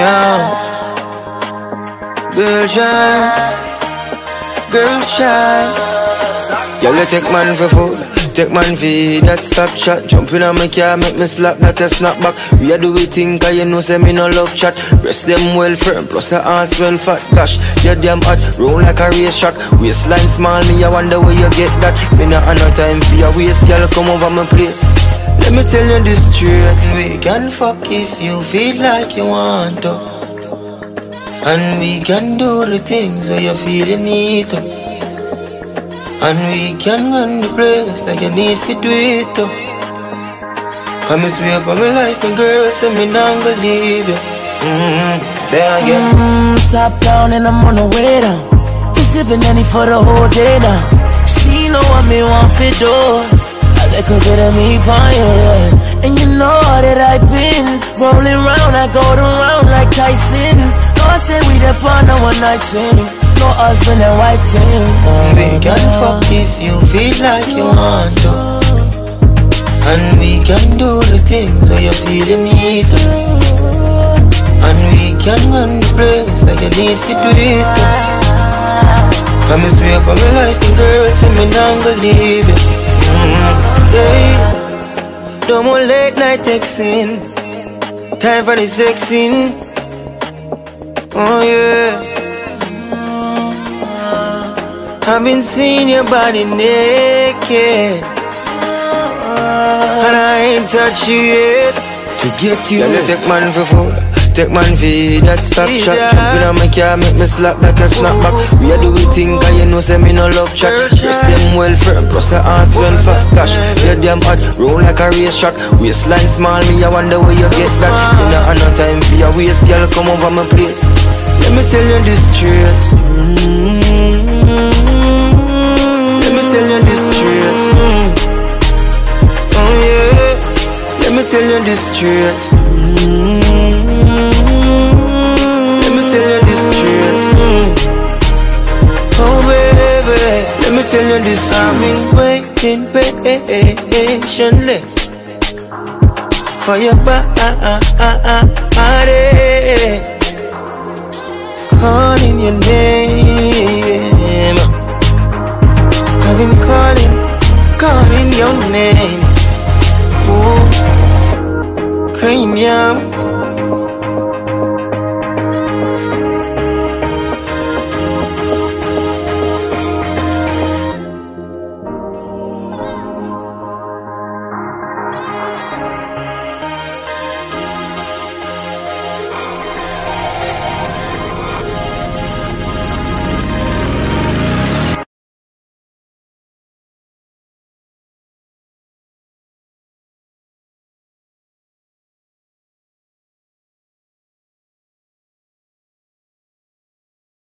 now. Girl child, girl child. Y'all take man for food, take man for that stop chat. Jumping on my car, make me slap like a snapback. We are do we think, cause you know say me no love chat. Breast them well firm, plus the ass well fat. Gosh, you damn hot, roll like a race track. Waistline small, me I wonder where you get that. Me not have no time for your waist, girl, come over my place. Let me tell you this straight. We can fuck if you feel like you want to, and we can do the things where you feel you need to, and we can run the place like you need to do it too. Come and swear by my life, my girl, so me not gonna leave you. There again. Top down and I'm on the way down. Been sipping any for the whole day now. She know what me want to do. A little bit of me by you, and you know that I've been rolling round, I go around like Tyson. No, I say we the fun of one night team, no husband and wife team. We can fuck if you feel like you want to, and we can do the things where you feel you need to, and we can run the place like you need to do it too. Come and swear by my life, my girl, say me not gonna leave you. Yeah. No more late night texting, time for the sexing. Oh yeah, I've been seeing your body naked, and I ain't touched you yet. To get you, yeah, take man for food, take man for that stop shot. Jumping on my car, make me slap like a snapback. We are do we think, cause you know say me no love chat. Breast them well firm, plus the ass well fat. Gosh, you damn hot, roll like a race track. Waistline small, me I wonder where you get that. You know I no time for your waist, girl, come over my place. Let me tell you this straight. Let me tell you this straight. Oh yeah, let me tell you this straight. Let me tell you this straight. Oh baby, let me tell you this. I've been waiting patiently for your body.